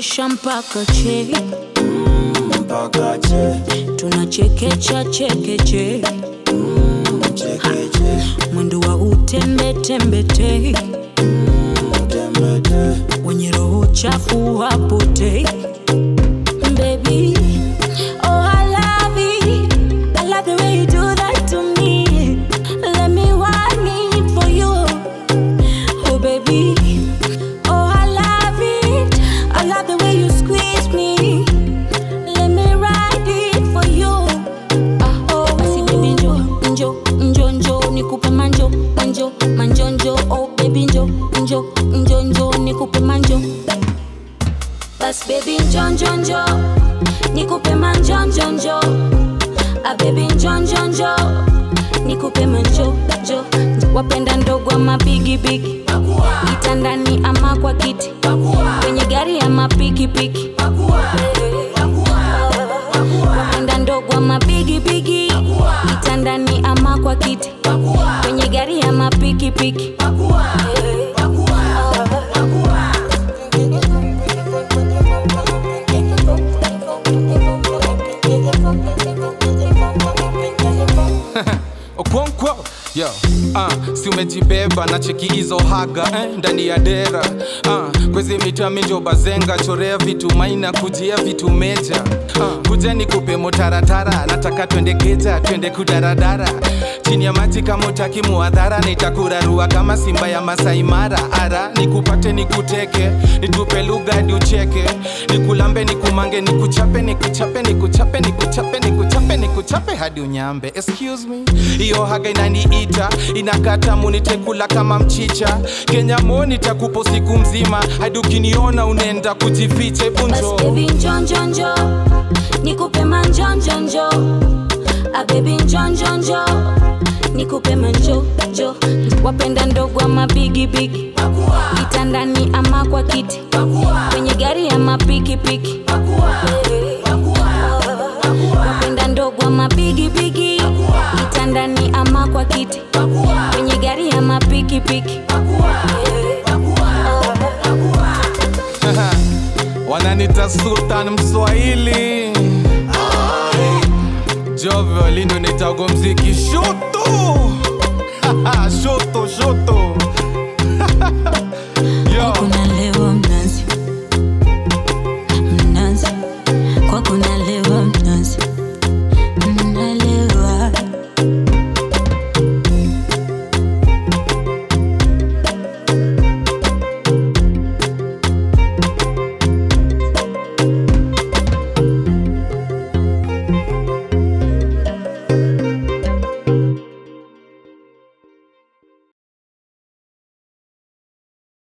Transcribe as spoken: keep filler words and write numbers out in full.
tunashusha mpaka che, mm, mpaka che. Tunachekecha chekeche, mm, chekeche. Mwendo wa utembe tembe te, mm, tembe te. Wenye roho chafu hapote. Baby, oh I love it, I love the way you do that to me. Let me want it for you, oh baby. Oh I love it, I love the way you squeeze me. Let me ride it for you. Ah oh, basi baby njo, njo, njo, njo, nikupe manjo, manjo, manjo, njo. Oh baby njo, njo, njo, njo, nikupe manjo. Bas baby njo, njo, njo, nikupe manjo, njo, njo. Ah baby njo, njo, njo, nikupe manjo, njo. Wapenda ndogo ama bigi bigi, kitandani ama kwa kiti, kwenye gari ama piki piki. Wapenda ndogo ama bigi bigi, kitandani ama kwa kiti, kwenye gari ama piki piki. Okonkwo, yo, uh, si umejibeba na cheki hizo haga eh, ndani ya dera uh, kwezi mita minjo bazenga, chorea vitu maina, kujia vitu meja uh, kuja ni kupe motaratara, nataka twende keja, twende kudaradara chini ya maji kama utaki muadhara, nitakurarua kama simba ya Masai Mara. Ara, nikupate nikuteke, nitupe lugha hadi ucheke, nikulambe nikumange, nikuchape nikuchape nikuchape nikuchape nikuchape nikuchape hadi unyambe. Excuse me, iyo haga inaniita, inakata munitekula kama mchicha. Kenya mo nitakupo siku mzima, hadi ukiniona unenda kujifiche bunjo. Bas baby njo, njo, njo, nikupe manjo, njo, njo. Ah baby njo, njo, njo, nikupe manjo, njo. Wapenda ndogo ama bigi bigi, kitandani ama kwa kiti, kwenye gari ama piki piki. Wapenda ndogo ama bigi bigi, kitandani ama kwa kiti, kwenye gari ama piki piki. Wananita Sultan Mswahili, Jovyo lindo nitago mziki shoto. Shoto shoto.